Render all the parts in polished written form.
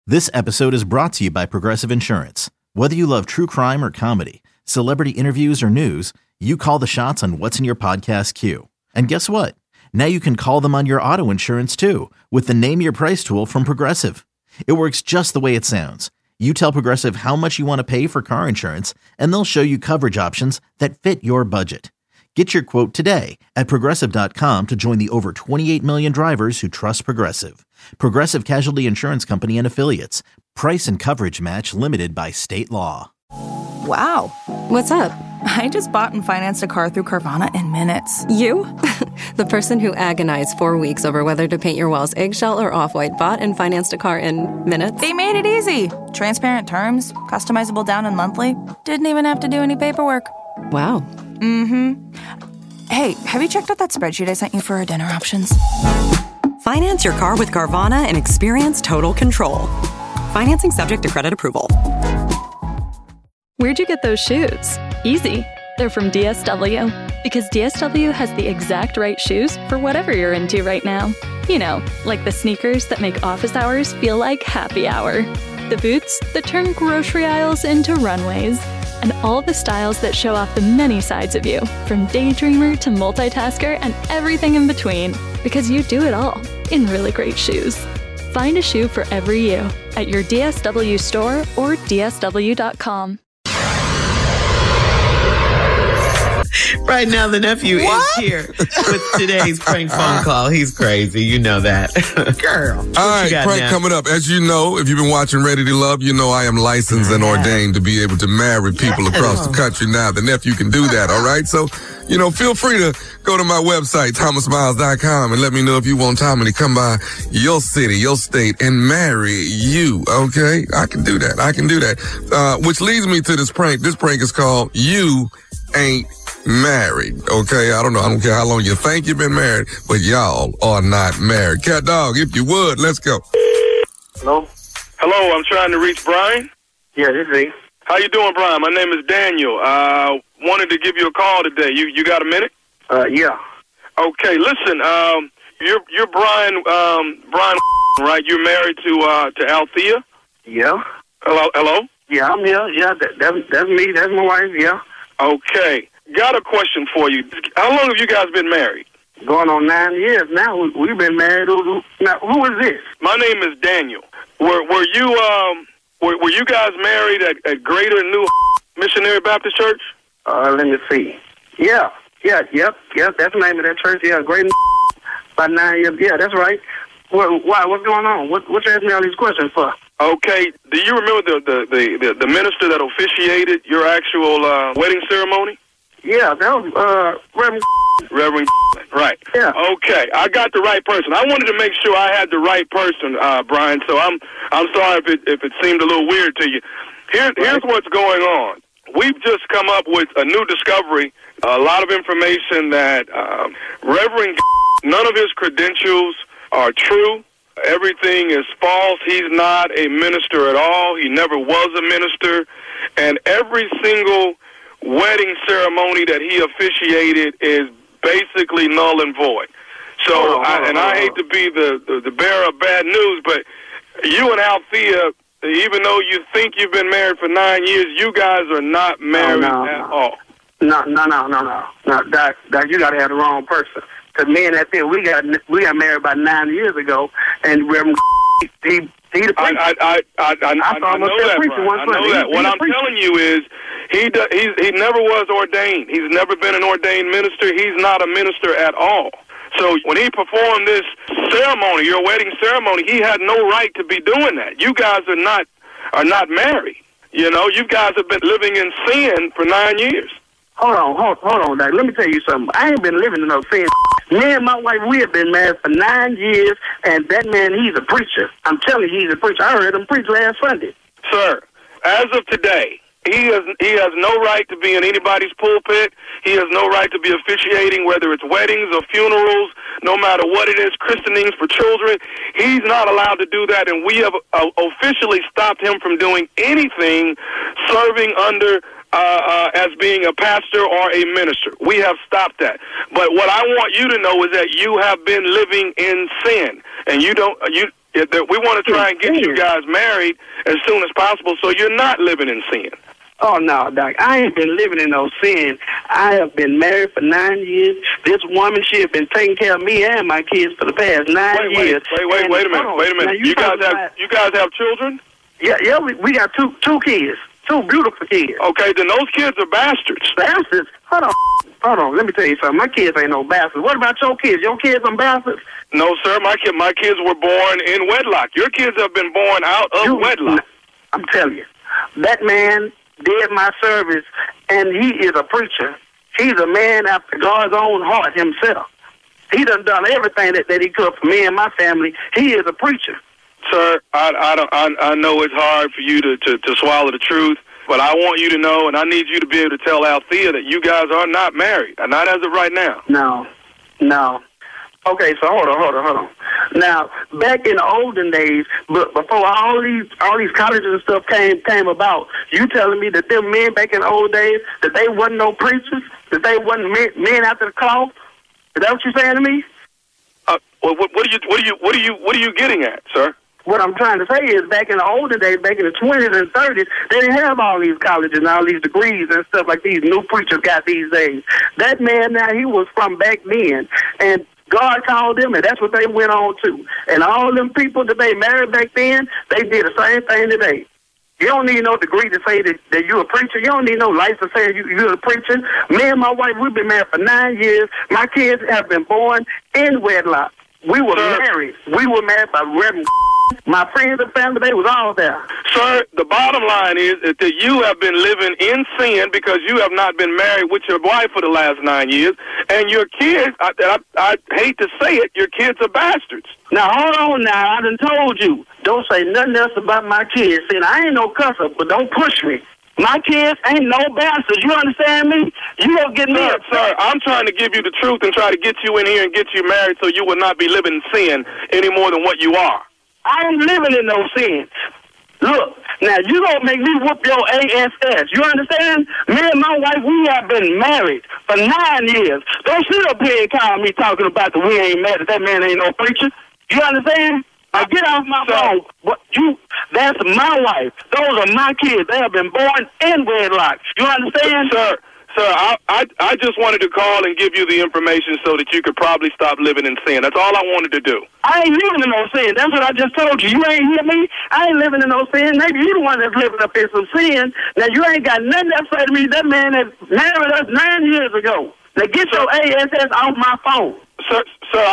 This episode is brought to you by Progressive Insurance. Whether you love true crime or comedy, celebrity interviews or news, you call the shots on what's in your podcast queue. And guess what? Now you can call them on your auto insurance too with the Name Your Price tool from Progressive. It works just the way it sounds. You tell Progressive how much you want to pay for car insurance, and they'll show you coverage options that fit your budget. Get your quote today at Progressive.com to join the over 28 million drivers who trust Progressive. Progressive Casualty Insurance Company and Affiliates. Price and coverage match limited by state law. Wow. What's up? I just bought and financed a car through Carvana in minutes. You? The person who agonized 4 weeks over whether to paint your walls eggshell or off-white bought and financed a car in minutes? They made it easy. Transparent terms, customizable down and monthly. Didn't even have to do any paperwork. Wow. Mm-hmm. Hey, have you checked out that spreadsheet I sent you for our dinner options? Finance your car with Carvana and experience total control. Financing subject to credit approval. Where'd you get those shoes? Easy. They're from DSW. Because DSW has the exact right shoes for whatever you're into right now. You know, like the sneakers that make office hours feel like happy hour. The boots that turn grocery aisles into runways. And all the styles that show off the many sides of you, from daydreamer to multitasker and everything in between. Because you do it all in really great shoes. Find a shoe for every you at your DSW store or DSW.com. Right now, the nephew is here with today's prank phone call. He's crazy. You know that. Girl. All right, prank coming up. As you know, if you've been watching Ready to Love, you know I am licensed and ordained to be able to marry people across the country now. The nephew can do that, all right? So, you know, feel free to go to my website, thomasmiles.com, and let me know if you want Tommy to come by your city, your state, and marry you, okay? I can do that. Which leads me to this prank. This prank is called You Ain't Married, okay? I don't care how long you think you've been married, but y'all are not married. Cat Dog, if you would, let's go. Hello? Hello, I'm trying to reach Brian. Yeah, this is he. How you doing, Brian? My name is Daniel. Wanted to give you a call today. You got a minute? Yeah. Okay, listen, you're Brian, right? You're married to Althea? Yeah. Hello? Yeah, I'm here. Yeah, that's me. That's my wife, yeah. Okay. Got a question for you. How long have you guys been married? Going on 9 years now. We've been married. Now, who is this? My name is Daniel. Were you guys married at Greater New Missionary Baptist Church? Let me see. Yep. That's the name of that church. Yeah, Greater about 9 years. Yeah, that's right. Why? What's going on? What you asking me all these questions for? Okay. Do you remember the minister that officiated your actual wedding ceremony? Yeah, that was Reverend. Right. Yeah. Okay, I got the right person. I wanted to make sure I had the right person, Brian. So I'm sorry if it seemed a little weird to you. Here's what's going on. We've just come up with a new discovery. A lot of information that Reverend, none of his credentials are true. Everything is false. He's not a minister at all. He never was a minister. And every single wedding ceremony that he officiated is basically null and void. So, I hate to be the bearer of bad news, but you and Althea, even though you think you've been married for 9 years, you guys are not married at all. No. Doc, you got to have the wrong person. Because me and Althea, we got married about 9 years ago, and Reverend he the preacher. I know that, Brian. I know that. What I'm telling you is he never was ordained. He's never been an ordained minister. He's not a minister at all. So when he performed this ceremony, your wedding ceremony, he had no right to be doing that. You guys are not married. You know, you guys have been living in sin for 9 years. Hold on, Doc. Let me tell you something. I ain't been living in no sin. Me and my wife, we have been married for 9 years, and that man, he's a preacher. I'm telling you, he's a preacher. I heard him preach last Sunday. Sir, as of today, he has no right to be in anybody's pulpit. He has no right to be officiating, whether it's weddings or funerals, no matter what it is, christenings for children. He's not allowed to do that, and we have officially stopped him from doing anything serving under as being a pastor or a minister. We have stopped that. But what I want you to know is that you have been living in sin, and Yeah, we want to try and get you guys married as soon as possible so you're not living in sin. Oh, no, Doc. I ain't been living in no sin. I have been married for 9 years. This woman, she has been taking care of me and my kids for the past 9 years. Wait a minute. Now, you guys have children? Yeah, we got two kids. Two beautiful kids. Okay, then those kids are bastards. Bastards? Hold on. Let me tell you something. My kids ain't no bastards. What about your kids? Your kids are bastards? No, sir. My kids were born in wedlock. Your kids have been born out of wedlock. I'm telling you, that man did my service, and he is a preacher. He's a man after God's own heart himself. He done everything that he could for me and my family. He is a preacher. Sir, I know it's hard for you to swallow the truth, but I want you to know, and I need you to be able to tell Althea that you guys are not married, and not as of right now. No. Okay, so hold on. Now, back in the olden days, before all these colleges and stuff came about, you telling me that them men back in the old days, that they wasn't no preachers, that they wasn't men after the cloth? Is that what you're saying to me? Well, what are you getting at, sir? What I'm trying to say is, back in the older days, back in the 20s and 30s, they didn't have all these colleges and all these degrees and stuff like these new preachers got these days. That man now, he was from back then, and God called them, and that's what they went on to. And all them people that they married back then, they did the same thing today. You don't need no degree to say that you're a preacher. You don't need no license saying you're a preacher. Me and my wife, we've been married for 9 years. My kids have been born in wedlock. We were married. We were married by Reverend. My friends and family, they was all there. Sir, the bottom line is that you have been living in sin because you have not been married with your wife for the last 9 years. And your kids, I hate to say it, your kids are bastards. Now, hold on now. I done told you. Don't say nothing else about my kids. See, I ain't no cusser, but don't push me. My kids ain't no bastards. You understand me? You don't get me upset. Sir, I'm trying to give you the truth and try to get you in here and get you married so you will not be living in sin any more than what you are. I ain't living in no sin. Look, now you gonna make me whoop your ASS. You understand? Me and my wife, we have been married for 9 years. Don't sit up here and call me talking about that we ain't married. That man ain't no preacher. You understand? Now get off my phone. That's my wife. Those are my kids. They have been born in wedlock. You understand? Sir, I just wanted to call and give you the information so that you could probably stop living in sin. That's all I wanted to do. I ain't living in no sin. That's what I just told you. You ain't hear me? I ain't living in no sin. Maybe you the one that's living up in some sin. Now, you ain't got nothing to say to me. That man that married us 9 years ago. Now, get your ASS off my phone. Sir,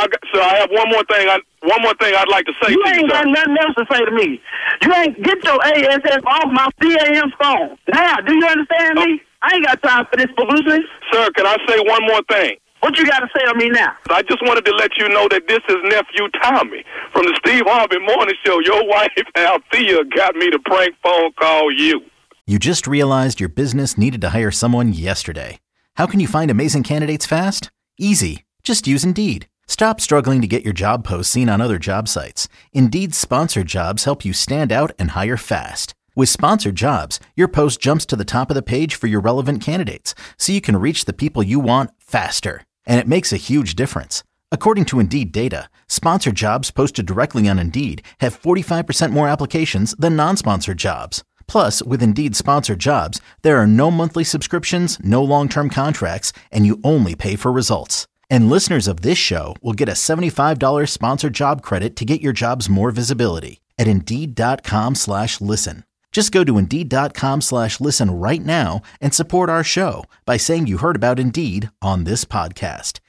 I have one more thing I'd like to say to you, sir. You ain't got nothing else to say to me. You ain't get your ASS off my CAM phone. Now, do you understand me? I ain't got time for this publicity. Sir, can I say one more thing? What you got to say to me now? I just wanted to let you know that this is nephew Tommy from the Steve Harvey Morning Show. Your wife, Althea, got me to prank phone call you. You just realized your business needed to hire someone yesterday. How can you find amazing candidates fast? Easy. Just use Indeed. Stop struggling to get your job posts seen on other job sites. Indeed's sponsored jobs help you stand out and hire fast. With sponsored jobs, your post jumps to the top of the page for your relevant candidates, so you can reach the people you want faster. And it makes a huge difference. According to Indeed data, sponsored jobs posted directly on Indeed have 45% more applications than non-sponsored jobs. Plus, with Indeed sponsored jobs, there are no monthly subscriptions, no long-term contracts, and you only pay for results. And listeners of this show will get a $75 sponsored job credit to get your jobs more visibility at Indeed.com/listen. Just go to Indeed.com/listen right now and support our show by saying you heard about Indeed on this podcast.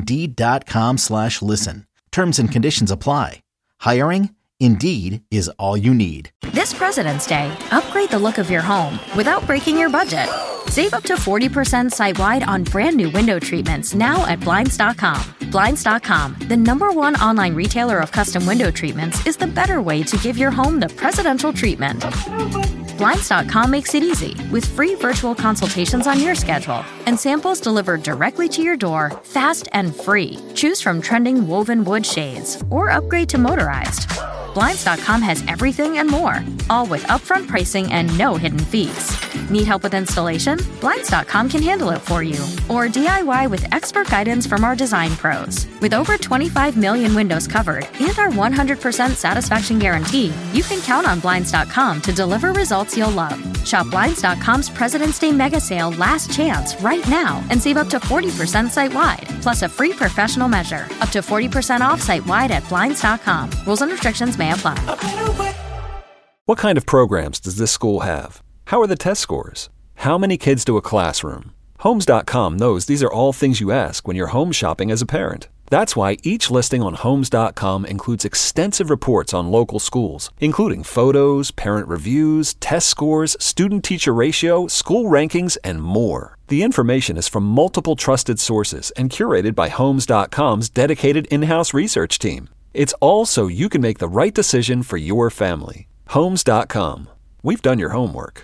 Indeed.com/listen. Terms and conditions apply. Hiring? Indeed is all you need. This President's Day, upgrade the look of your home without breaking your budget. Save up to 40% site-wide on brand new window treatments now at Blinds.com. Blinds.com, the #1 online retailer of custom window treatments, is the better way to give your home the presidential treatment. Blinds.com makes it easy with free virtual consultations on your schedule and samples delivered directly to your door, fast and free. Choose from trending woven wood shades or upgrade to motorized. Blinds.com has everything and more, all with upfront pricing and no hidden fees. Need help with installation? Blinds.com can handle it for you. Or DIY with expert guidance from our design pros. With over 25 million windows covered and our 100% satisfaction guarantee, you can count on Blinds.com to deliver results you'll love. Shop Blinds.com's President's Day mega sale last chance right now and save up to 40% site-wide, plus a free professional measure. Up to 40% off site-wide at Blinds.com. Rules and restrictions may apply. What kind of programs does this school have? How are the test scores? How many kids to a classroom? Homes.com knows these are all things you ask when you're home shopping as a parent. That's why each listing on Homes.com includes extensive reports on local schools, including photos, parent reviews, test scores, student-teacher ratio, school rankings, and more. The information is from multiple trusted sources and curated by Homes.com's dedicated in-house research team. It's all so you can make the right decision for your family. Homes.com. We've done your homework.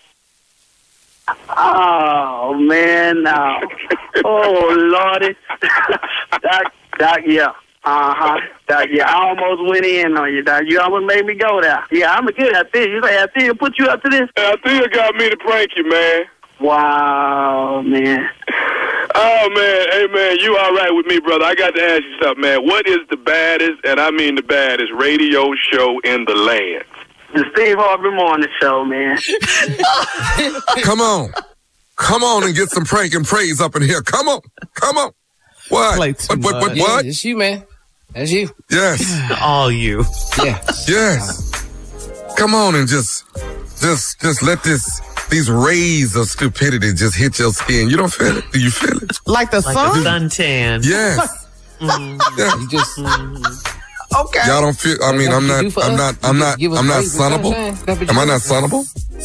Oh, man, no. Oh, Lordy. Doc, yeah. Doc, yeah, I almost went in on you, Doc. You almost made me go there. Yeah, I'm a good at this. You say Althea put you up to this? Althea got me to prank you, man. Wow, man. Oh, man. Hey, man, you all right with me, brother? I got to ask you something, man. What is the baddest, and I mean the baddest, radio show in the land? The Steve Harvey Morning Show, man. Come on. Come on and get some prank and praise up in here. Come on. Come on. What? What? Yeah, it's you, man. That's you. Yes. All you. Yes. Yes. Come on and just let these rays of stupidity just hit your skin. You don't feel it? Do you feel it? Like the sun? Like a suntan. Yes. Yeah. You just... Okay. Y'all don't feel, I mean, I'm not sunnable. Am I not sunnable?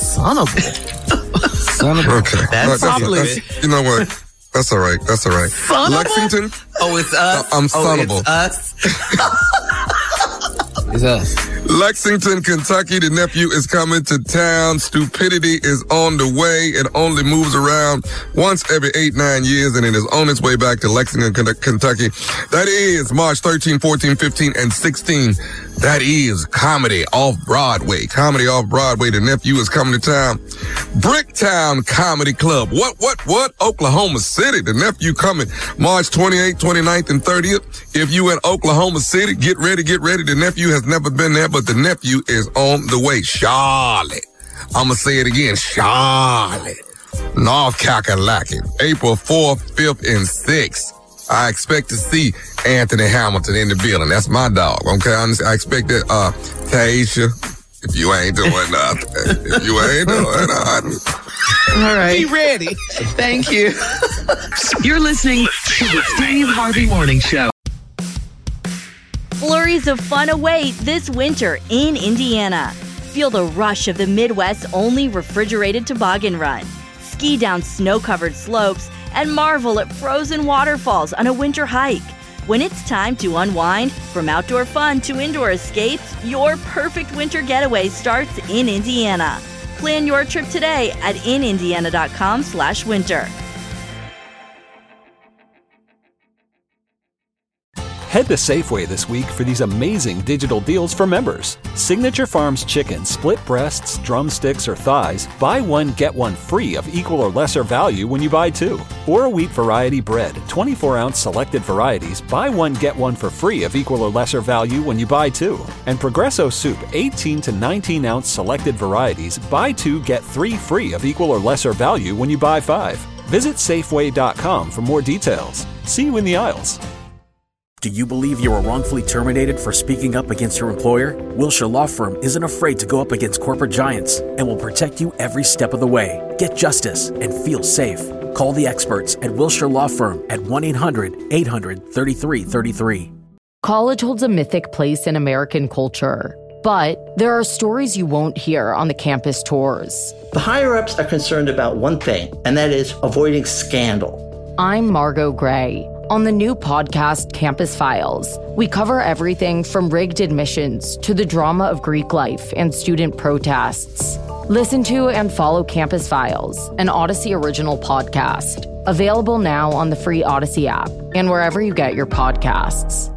Sunnable? Okay. That's you know what? That's all right. That's all right. Sunnable? Lexington? Oh, it's us? I'm sunnable. It's us? It's us. Lexington, Kentucky, the nephew is coming to town. Stupidity is on the way. It only moves around once every 8-9 years, and it is on its way back to Lexington, Kentucky. That is March 13, 14, 15, and 16. That is Comedy Off-Broadway. Comedy Off-Broadway. The nephew is coming to town. Bricktown Comedy Club. What? Oklahoma City. The nephew coming March 28th, 29th, and 30th. If you in Oklahoma City, get ready. The nephew has never been there, but the nephew is on the way. Charlotte. I'm going to say it again. Charlotte. North Kakalaki. April 4th, 5th, and 6th. I expect to see Anthony Hamilton in the building. That's my dog. Okay, I expect that. Taisha, if you ain't doing nothing, All right. Be ready. Thank you. You're listening to the Steve Harvey Morning Show. Flurries of fun await this winter in Indiana. Feel the rush of the Midwest's only refrigerated toboggan run. Ski down snow-covered slopes and marvel at frozen waterfalls on a winter hike. When it's time to unwind, from outdoor fun to indoor escapes, your perfect winter getaway starts in Indiana. Plan your trip today at inindiana.com/winter. Head to Safeway this week for these amazing digital deals for members. Signature Farms chicken, split breasts, drumsticks, or thighs, buy one, get one free of equal or lesser value when you buy two. Or wheat variety bread, 24-ounce selected varieties, buy one, get one for free of equal or lesser value when you buy two. And Progresso soup, 18 to 19-ounce selected varieties, buy two, get three free of equal or lesser value when you buy five. Visit Safeway.com for more details. See you in the aisles. Do you believe you were wrongfully terminated for speaking up against your employer? Wilshire Law Firm isn't afraid to go up against corporate giants and will protect you every step of the way. Get justice and feel safe. Call the experts at Wilshire Law Firm at 1-800-800-3333. College holds a mythic place in American culture, but there are stories you won't hear on the campus tours. The higher-ups are concerned about one thing, and that is avoiding scandal. I'm Margot Gray. On the new podcast, Campus Files, we cover everything from rigged admissions to the drama of Greek life and student protests. Listen to and follow Campus Files, an Odyssey original podcast. Available now on the free Odyssey app and wherever you get your podcasts.